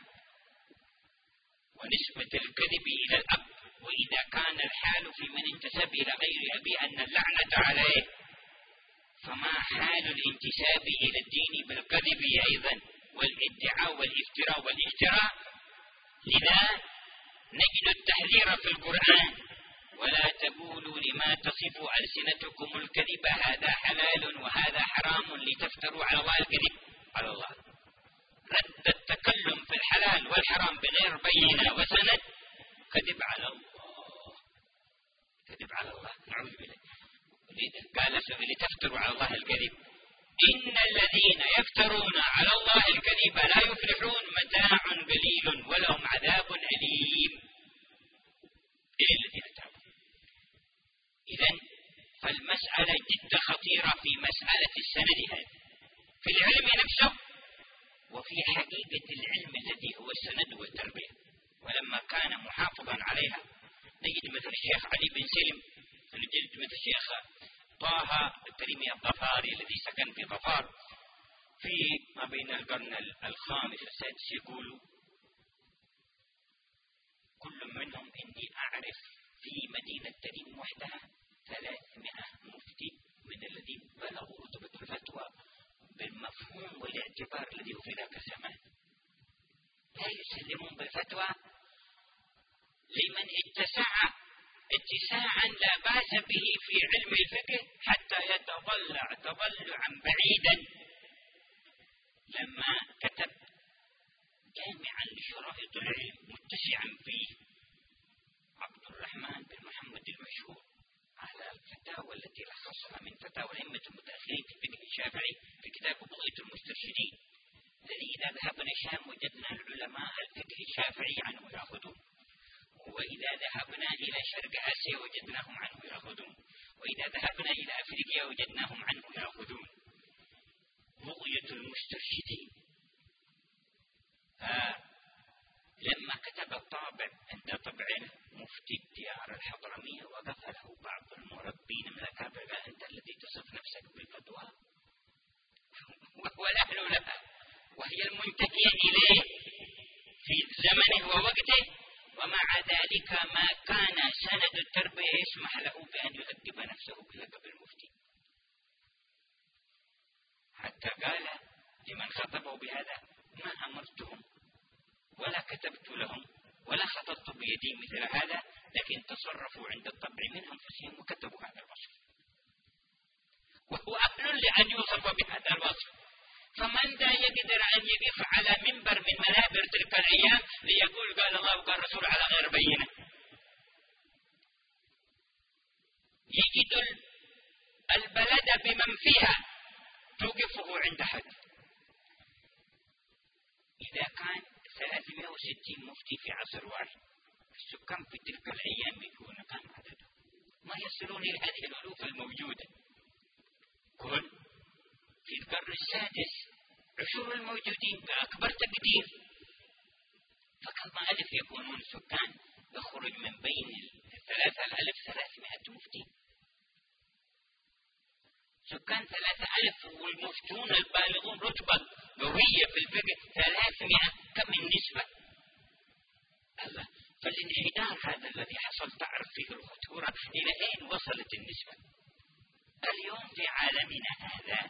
ونسبة الكذب إلى الأب، وإذا كان الحال في من انتسب إلى غير أبي أن اللعنة عليه، فما حال الانتساب إلى الدين بالكذب أيضا والادعاء والافتراء والافتراء. لذا نجد التحذير في القرآن ولا تقولوا لما تصف ألسنتكم الكذب هذا حلال وهذا حرام لتفتروا على الله الكذب على الله. رد التكلم في الحلال والحرام بغير بينة وسند كذب على الله، كذب على الله، نعوذ بالله. قال لتفتروا على الله الكذب، إن الذين يفترون على الله الكذب لا يفلحون، متاع قليل ولهم عذاب أليم. إيه الذين تابوا؟ إذن فالمسألة جد خطيرة في مسألة السند هذا في العلم نفسه وفي حقيقة العلم الذي هو السند والتربية. ولما كان محافظا عليها نجد مثل الشيخ علي بن سلم، نجد مثل الشيخ طه التريمي الظفاري الذي سكن في ظفار في ما بين القرن الخامس والسادس، يقول كل منهم إني أعرف في مدينة تريم وحدها ثلاثمائة مفتي من الذين بلغوا رتبة الفتوى بالمفهوم والاعتبار الذي هو في ذاك الزمان، لا يسلمون بالفتوى لمن اتسع اتساعا لا باس به في علم الفقه حتى يتضلع تضلعا بعيدا. لما كتب جامعا لشرائط العلم متسعا فيه عبد الرحمن بن محمد المشهور على الفتاوى التي لخصها من فتاوى الأئمة المتأخرين في الفقه الشافعي في كتاب بغية المسترشدين، الذي إذا ذهبنا الشام وجدنا العلماء الفقه الشافعي عنه يأخذون، وإذا ذهبنا إلى شرق آسيا وجدناهم عنه يأخذون، وإذا ذهبنا إلى أفريقيا وجدناهم عنه يأخذون. بغية المسترشدين آه لما كتب الطابع عند طبعه مفتي الديار الحضرمية وقف له بعض المربين من الأكابر قال أنت الذي تصف نفسك بالفتوى وهو الأهل لها وهي المنتهية إليه في زمنه ووقته، ومع ذلك ما كان سند التربية يسمح له بأن يؤدب نفسه بلقب المفتي، حتى قال لمن خطبه بهذا ما أمرتهم ولا كتبت لهم ولا خطبت بيدي مثل هذا، لكن تصرفوا عند الطبع من أنفسهم وكتبوا هذا الوصف، وهو أهل لأن يوصف بهذا الوصف. فمن ذا يقدر أن يقف على منبر من منابر تلك الأيام ليقول قال الله وقال رسول على غير بينة؟ يجد البلد بمن فيها توقفه عند حد. إذا كان ثلاثمائة وستين مفتي في عصر واحد، السكان في تلك الأيام يكون كم عددهم؟ ما يصلون إلى هذه الألوف الموجودة. كن في القرن السادس عشر الموجودين بأكبر تقدير، فكم ألف يكونون سكان؟ يخرج من بين الثلاثة الألف ثلاثمائة مفتي. سكان ثلاثة ألف والمفتون البالغون رتبة قوية في الفقه ثلاثمائة، كم النسبة؟ الله. فالانحدار هذا الذي حصل تعرف فيه الخطورة إلى أين وصلت النسبة. اليوم في عالمنا هذا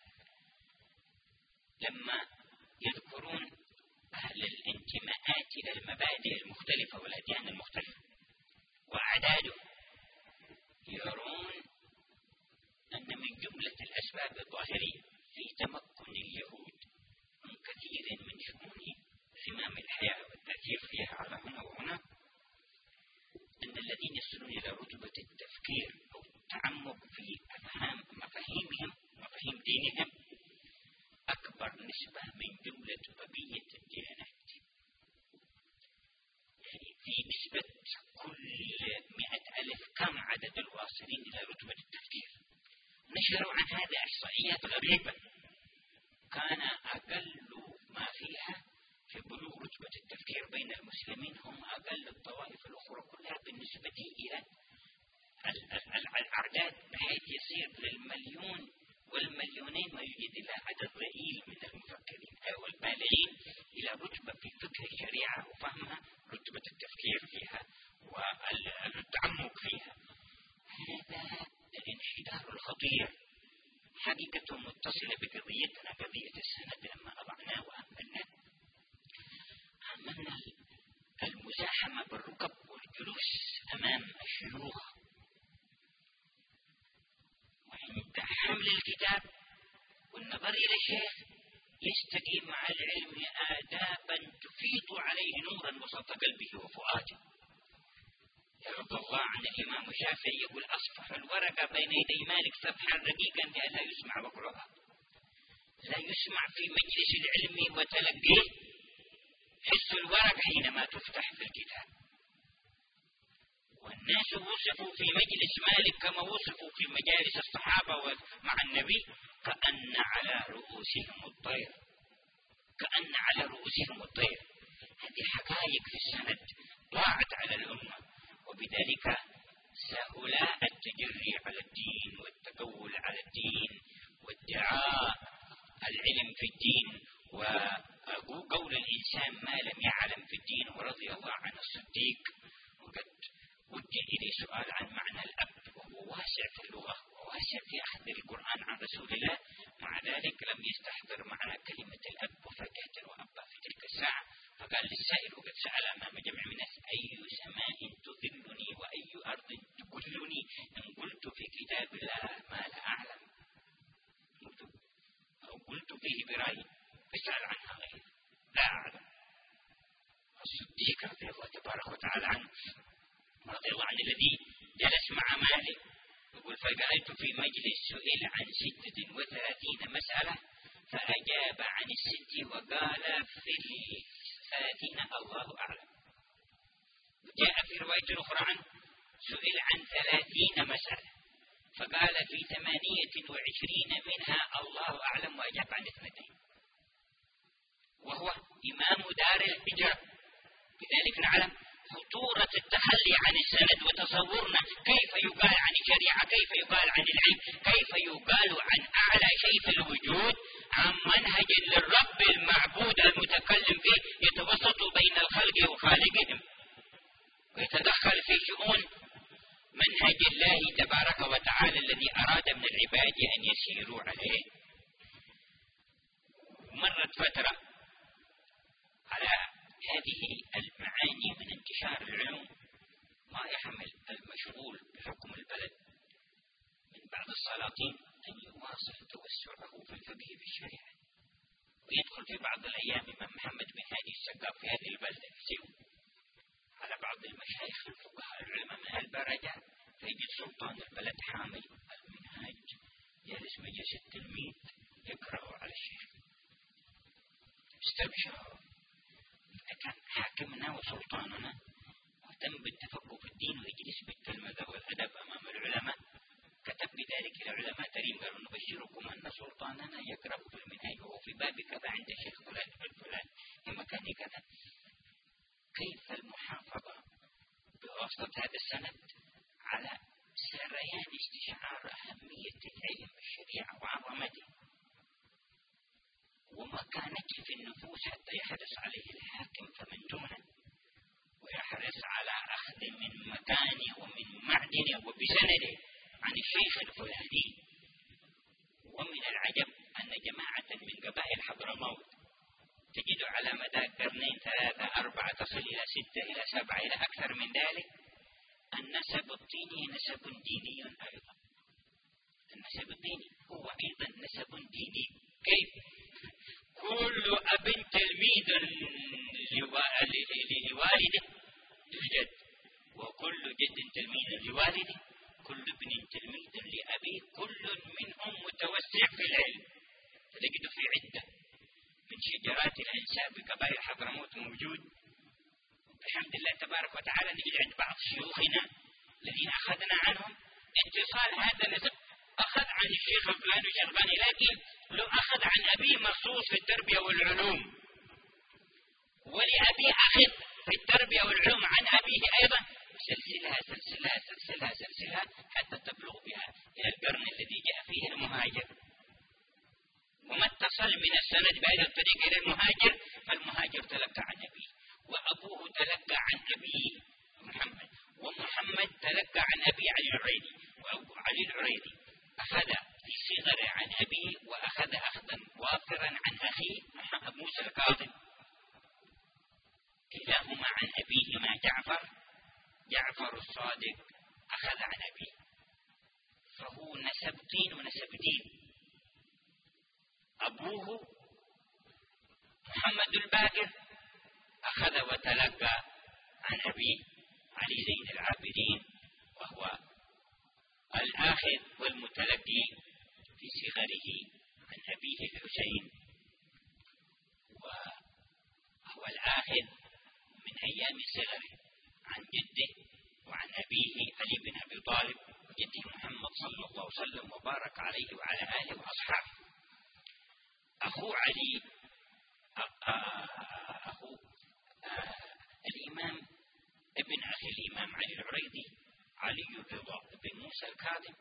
لما يذكرون أهل الانتماءات إلى المبادئ المختلفة والأديان المختلفة وأعدادهم، يرون أن من جملة الأسباب الظاهرية في تمكن اليهود من كثير من شؤون زمام الحياة والتأثير فيها على هنا وهنا أن الذين يصلون إلى رتبة التفكير أو التعمق في أفهام مفاهيمهم مفاهيم دينهم أكبر نسبة من جملة بقية الديانات. يعني في نسبة كل مئة ألف كم عدد الواصلين إلى رتبة التفكير. نشروا عن هذه إحصائيات غريبة، كان أقل ما فيها في بلوغ رتبة التفكير بين المسلمين هم أقل الطوائف الأخرى كلها بالنسبة إلى الأعداد، بحيث يصير للمليون والمليونين ما يوجد إلا عدد ضئيل من المفكرين أو البالغين إلى رتبة في فقه الشريعة وفهمها، رتبة التفكير فيها والتعمق فيها. هذا الانحدار الخطير حقيقة متصلة بقضيتنا قضية السند. لما أضعناه وأهملناه أهملنا المزاحمة بالركب والجلوس أمام الشيوخ، وعند حمل الكتاب والنظر إلى الشيخ يستقيم مع العلم آدابا تفيض عليه نورا وسط قلبه وفؤاده. يرضى الله عن الإمام الشافعي يقول أصفح الورقة بين يدي مالك صفحا رقيقا لئلا يسمع وقرها. لا يسمع في مجلس العلم وتلقيه حس الورق حينما تفتح في الكتاب. والناس وصفوا في مجلس مالك كما وصفوا في مجالس الصحابة مع النبي كأن على رؤوسهم الطير، كأن على رؤوسهم الطير. هذه حقائق في السند ضاعت على الأمة، وبذلك سهل التجري على الدين والتقول على الدين وادعاء العلم في الدين وقول الإنسان ما لم يعلم في الدين. ورضي الله عن الصديق وقد وجه إليه سؤال عن معنى الأب وهو واسع في اللغة وواسع في أخذ القرآن عن رسول الله، مع ذلك لم يستحضر معنى كلمة الأب وفجأة وأبى في تلك الساعة، فقال للسائل وقد سأل أمام جمع من الناس أي سماء تظلني وأي أرض تكلني إن قلت في كتاب الله ما لا أعلم أو قلت فيه برأيي فاسأل عنها غير لا أعلم. الصديق رضي الله تبارك وتعالى عنه رضي الله عن الذي جلس مع مالك يقول فقعدت في مجلس سئل عن ستة وثلاثين مسألة فأجاب عن الست وقال في الثلاثين الله أعلم. جاء في رواية أخرى عنه سئل عن ثلاثين مسألة فقال في ثمانية وعشرين منها الله أعلم وأجاب عن اثنتين، وهو إمام دار الهجرة. لذلك نعلم خطورة التخلي عن السند وتصورنا كيف يقال عن الشريعة، كيف يقال عن العلم، كيف يقال عن أعلى شيء في الوجود عن منهج للرب المعبود المتكلم فيه يتوسط بين الخلق وخالقهم ويتدخل في شؤون منهج الله تبارك وتعالى الذي أراد من العباد أن يسيروا عليه. مرت فترة على هذه المعاني من انتشار العلوم ما يحمل المشغول بحكم البلد من بعض السلاطين أن يواجه يواصل توسعه في الفقه في الشريعة، ويدخل في بعض الأيام إمام محمد بن هادي السقاف في هذه البلدة في سيوة على بعض المشايخ الفقهاء العلماء من هالبرجة، فيجد سلطان البلد حامل المنهاج جالس مجلس التلميذ يقرأ على الشيخ. استبشر إذا كان حاكمنا وسلطاننا مهتم بالتفقه في الدين ويجلس بالتلمذة والأدب أمام العلماء، كتب بذلك إلى علماء تريم قالوا نبشركم أن سلطاننا يقرأ في المنهاج وهو في باب كذا عند الشيخ فلان الفلان في مكان كذا. كيف المحافظة بواسطة هذا السند على سريان استشعار أهمية العلم بالشريعة وعظمته ومكانته في النفوس حتى يحرص عليه الحاكم فمن دونه، ويحرص على أخذ من مكانه ومن معدنه وبسنده عن الشيخ الفلاني. ومن العجب أن جماعة من قبائل حضرموت تجد على مدى قرنين ثلاثة أربعة تصل إلى ستة إلى سبعة إلى أكثر من ذلك النسب الطيني نسب ديني أيضا. النسب الديني هو أيضا نسب ديني. كيف؟ كل أب تلميذ لوالده الجد، وكل جد تلميذ لوالده، كل ابن تلميذ لأبيه، كل منهم متوسع في العلم. تجد في عدة من شجرات الأنساب بقبائل حضرموت موجود الحمد لله تبارك وتعالى. نجد عند بعض شيوخنا الذين أخذنا عنهم اتصال هذا النسب، أخذ عن الشيخ الفلاني والشيخ الفلاني، لكن لو أخذ عن أبيه مخصوص في التربية والعلوم، ولأبيه أخذ في التربية والعلوم عن أبيه أيضا، سلسلها سلسلها سلسلها سلسلها حتى تبلغ بها إلى القرن الذي جاء فيه المهاجر. وما اتصل من السند بهذا الطريق إلى المهاجر، فالمهاجر تلقى عن أبيه، وأبوه تلقى عن أبيه محمد، ومحمد تلقى عن أبي علي العريضي، وأبو علي العريضي أخذ في صغره عن أبيه وأخذ أخذا وافرا عن أخيه محمد موسى الكاظم، كلاهما عن أبيهما جعفر جعفر الصادق أخذ عن أبيه، فهو نسب طين ونسب دين. أبوه محمد الباقر أخذ وتلقى عن أبيه علي زين العابدين، وهو الآخذ والمتلقي في صغره عن أبيه الحسين، وهو الآخذ من أيام صغره عن جده وعن أبيه علي بن أبي طالب وجده محمد صلى الله عليه وسلم وبارك عليه وعلى آله وأصحابه. أخو علي أخو الإمام ابن أخي الإمام علي العريضي علي الرضا بن موسى الكاظم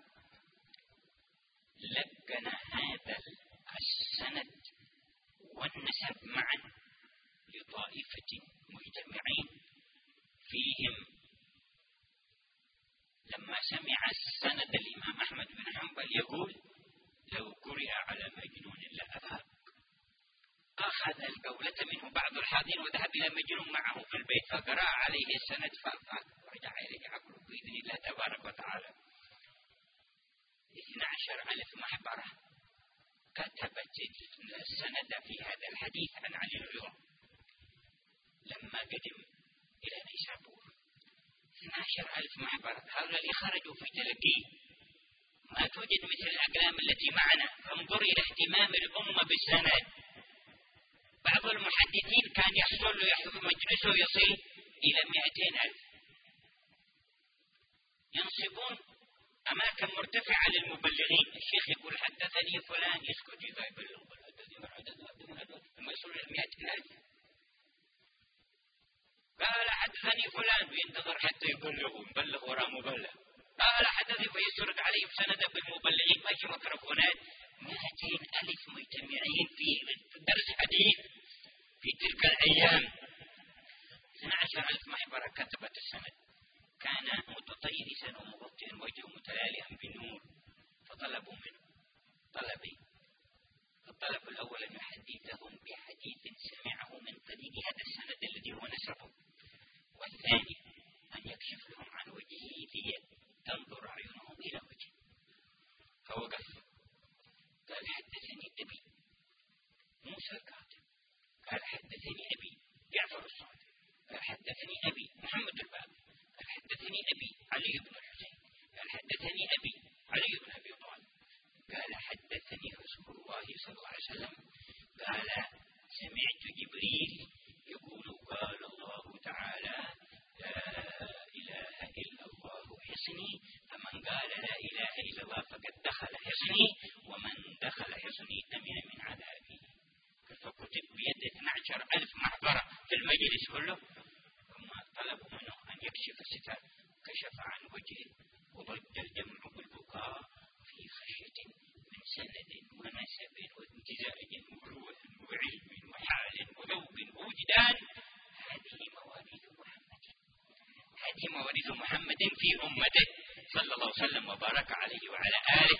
لقن هذا السند والنسب معا لطائفة مجتمعين فيهم. لما سمع السند الإمام أحمد بن حنبل يقول لو قرئ على مجنون لأفاق، أخذ القولة منه بعض الحاضرين وذهب إلى مجنون معه في البيت فقرأ عليه السند فأفاق ورجع إليه عقله بإذن الله تبارك وتعالى. اثني عشر ألف محبرة كتبت السند في هذا الحديث عن علي الرضا. لما قدم إلى نيسابور اثني عشر ألف محبرة، هؤلاء اللي خرجوا في تلقيه ما توجد مثل الأقلام التي معنا. فانظر إلى اهتمام الأمة بالسند. بعض المحدثين كان يحصل له يحفظ مجلسه يصل إلى مئتين ألف. ينصبون أماكن مرتفعة للمبلغين، الشيخ يقول حدثني فلان يسكت إذا يبلغ لما يصل إلى مئتين ألف. قال حدثني فلان وينتظر حتى يبلغ مبلغ وراء مبلغ. قال حدثني فيسرد عليه سندا بالمبلغين ماشي ميكروفونات. مئتين ألف مجتمعين في درس حديث في تلك الأيام. اثني عشر ألف محبرة كتبت السند. كان متطيرسا ومغطئا وجهه متلالئا بالنور، فطلبوا منه طلبي. الطلب الأول أن يحدثهم بحديث سمعه من طريق هذا السند الذي هو نسبه، والثاني أن يكشف لهم عن وجهه لتنظر أعينهم إلى وجهه. فوقف جبريل يقول قال الله تعالى لا إله إلا الله حصني، فمن قال لا إله إلا الله فقد دخل حصني، ومن دخل حصني أمن من عذابي. فكتب بيد اثني عشر ألف محبرة في المجلس كله، ثم طلبوا منه أن يكشف الستار، كشف عن وجهه وضج الجمع بالبكاء في خشية من سند ونسب وامتزاج وروح وعلم وحال وذوق ووجدان. هذه مواريث محمد، هذه مواريث محمد في أمته صلى الله عليه وسلم وبارك عليه وعلى آله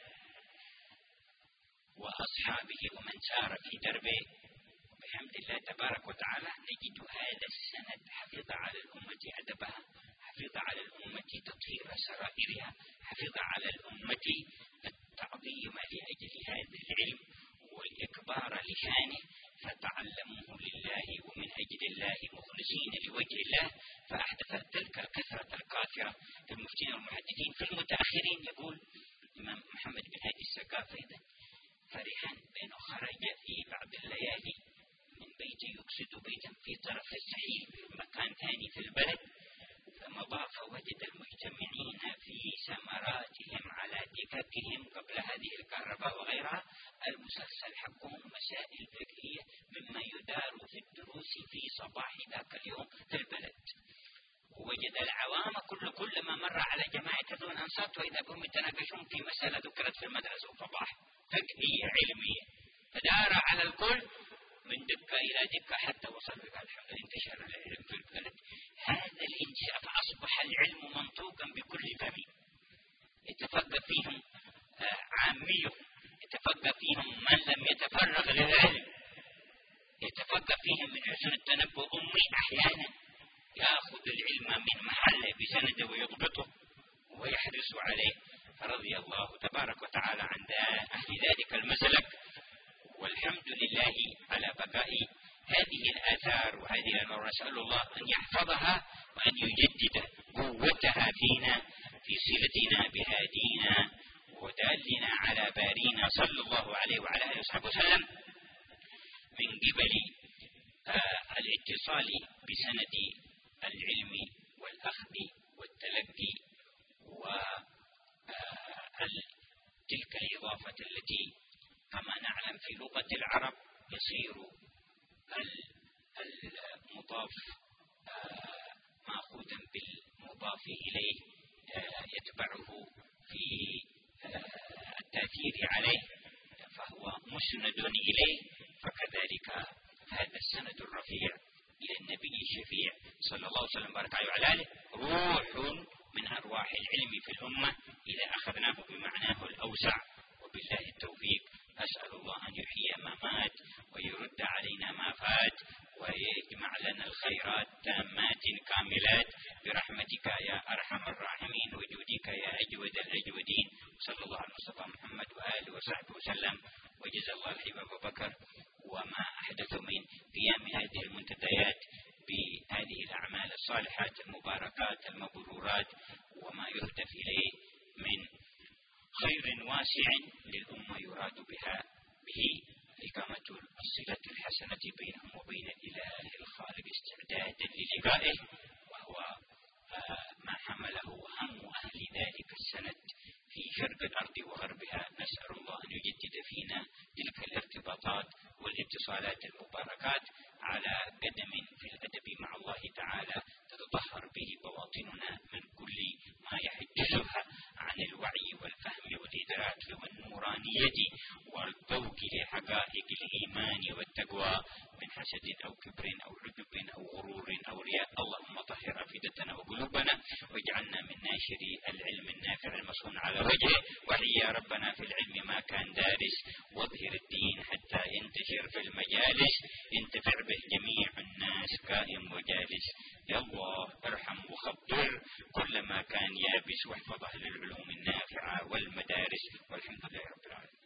وأصحابه ومن سار في دربه. بحمد الله تبارك وتعالى نجد هذا السند حفظ على الأمة أدبها، حفظ على الأمة تطهير سرائرها، حفظ على الأمة التعظيم لأجل هذا العلم والإكبار لشانه، فتعلموه لله ومن أجل الله مخلصين لوجه الله، فأحدثت تلك الكثرة الكاثرة في المفتين والمحدثين. في المتأخرين يقول الإمام محمد بن هادي السقاف أيضا فرحا بأنه خرج في بعض الليالي من بيت يقصد بيتا في طرف السحيل في مكان ثاني في البلد، فمضى فوجد المجتمعين في سمراتهم على دككهم قبل هذه الكهرباء وغيرها المسلسل حقهم مسائل فقهية مما يدار في الدروس في صباح ذاك اليوم في البلد. ووجد العوام كل كل ما مر على جماعة دون أنصات وإذا بهم يتناقشون في مسألة ذكرت في المدرسة الصباح فقهية علمية، فدار على الكل من دكة إلى دكة حتى وصل بها الحمد لله انتشر العلم في البلد. هذا الانتشار فأصبح العلم منطوقا بكل فم، يتفقه فيهم عاميه، يتفقه فيهم من لم يتفرغ للعلم، يتفقه فيهم من حسن التنبؤ أمي أحيانا يأخذ العلم من محله بسنده ويضبطه ويحرص عليه. فرضي الله تبارك وتعالى عن أهل ذلك المسلك، والحمد لله على بقاء هذه الآثار وهذه الأنوار. نسأل الله أن يحفظها وأن يجدد قوتها فينا في صلتنا بهادينا ودالنا على بارينا صلى الله عليه وعلى آله وصحبه وسلم من قبل آه الاتصال بسند العلم والأخذ والتلقي وتلك الإضافة التي كما نعلم في لغة العرب يصير المضاف مأخوذا بالمضاف إليه يتبعه في التأثير عليه فهو مسند إليه، فكذلك هذا السند الرفيع إلى النبي الشفيع صلى الله عليه وسلم بارك عليه وعلى آله روح من أرواح العلم في الأمة إذا أخذناه بمعناه الأوسع. وبالله التوفيق. أسأل الله أن يحيي ما مات ويرد علينا ما فات ويجمع لنا الخيرات تامات كاملات برحمتك يا أرحم الراحمين وجودك يا أجود الأجودين. صلى الله على مصطفى محمد وآله وصحبه وسلم. وجزا الله الحبيب أبو بكر وما أحدث من قيام هذه المنتديات بهذه الأعمال الصالحات المباركات المبرورات وما يهدف إليه من خير واسع للأمة يراد بها به إقامة الصلة الحسنة بينهم وبين الإله الخالق استعدادا للقائه، وهو ما حمله هم أهل ذلك السند في شرق الأرض وغربها. نسأل الله أن يجدد فينا تلك الارتباطات والاتصالات المباركات على قدم في الأدب مع الله تعالى تتطهر به بواطننا من كل ما يحجزها عن الوعي والفهم والإدراك والنورانية والذوق لحقائق الإيمان والتقوى من حسد أو كبر أو عجب أو غرور أو رياء. اللهم طهر أفئدتنا وقلوبنا واجعلنا من ناشري العلم النافع المصون على وجهه. وحي يا ربنا في العلم ما كان دارس واظهر الدين حتى ينتشر في المجالس ينتفع به جميع الناس قائم وجالس. يا الله ارحم وخبر كل ما كان يابس واحفظ أهل العلوم النافعة والمدارس والحمد لله رب العالمين.